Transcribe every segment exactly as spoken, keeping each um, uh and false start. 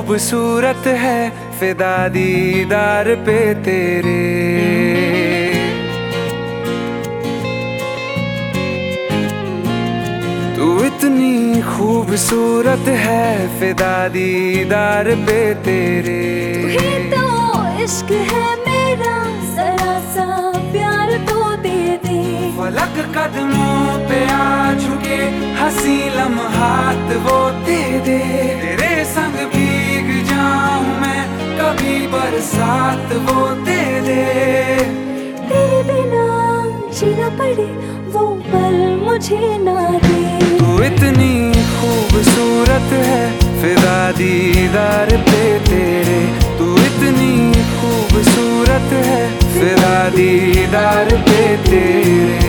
खूबसूरत है फिदा दीदार पे तेरे। तू इतनी खूबसूरत है फिदा दीदार पे तेरे। तू ही तो इश्क है मेरा, जरा सा प्यार तो दे दे। फलक कदमों पे आ झुके हंसी लम्हात वो दे दे। तेरे संग भीग जाऊं मैं कभी बरसात वो दे दे। तेरे बिना जीना पड़े वो पल मुझे ना दे। तू इतनी खूबसूरत है फिदा दीदार पे तेरे। तू इतनी खूबसूरत है फिदा दीदार पे तेरे।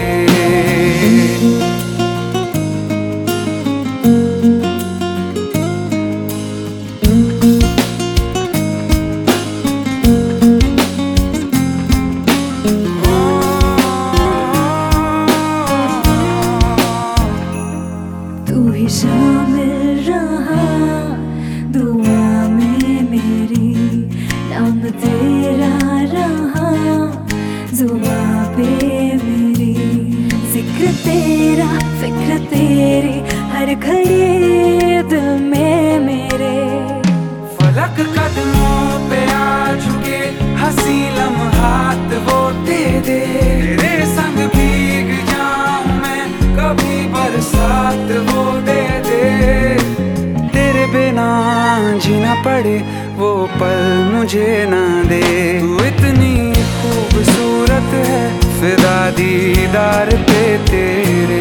तू ही शामिल रहा दुआ में मेरी, नाम तेरा रहा जुबां पे मेरी। जिक्र तेरा फिक्र तेरी हर घड़ी दिल में मेरे। फलक कदमों पे आ झुके हंसी लम्हात वो दे दे। तेरे संग भीग जाऊं मैं कभी बरसात वो दे दे। तेरे बिना जीना पड़े वो पल मुझे ना दे। तू इतनी खूबसूरत है फिदा दीदार पे तेरे।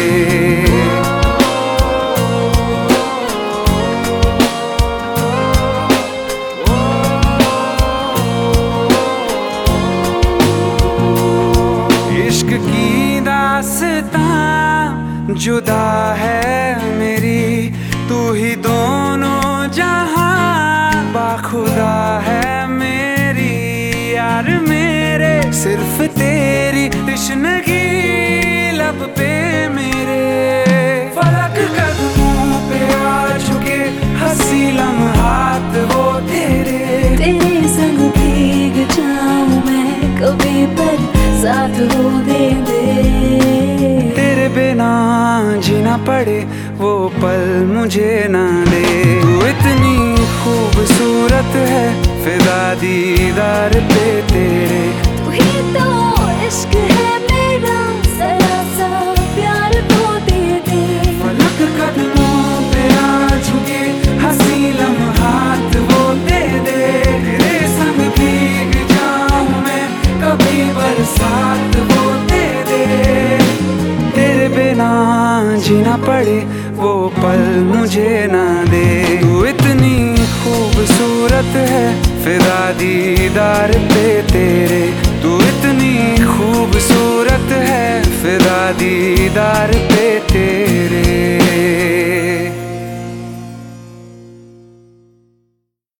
इश्क की दास्तां जुदा है मेरी, तू ही दोनों जहां बाखुदा है मेरी। यार मेरे सिर्फ तेरी तश्नगी लब पे मेरे। फलक कदमों पे आ झुके हंसी लम्हात वो तेरे। तेरे संग भीग जाऊं मैं कभी पर साथ हो दे दे। तेरे बिना जीना पड़े वो पल मुझे ना दे। तू इतनी खूबसूरत है फिदा दीदार पे तेरे। तू ही तो इश्क है मेरा, जरा सा प्यार तो दे दे। फलक कदमों पे आ झुके हंसी लम्हात वो दे दे। तेरे संग भीग जाऊं मैं कभी बरसात वो दे दे। तेरे बिना जीना पड़े वो पल मुझे ना दे। तू इतनी खूबसूरत है फिदा दीदार पे तेरे। तू इतनी खूबसूरत है फिदा दीदार पे तेरे।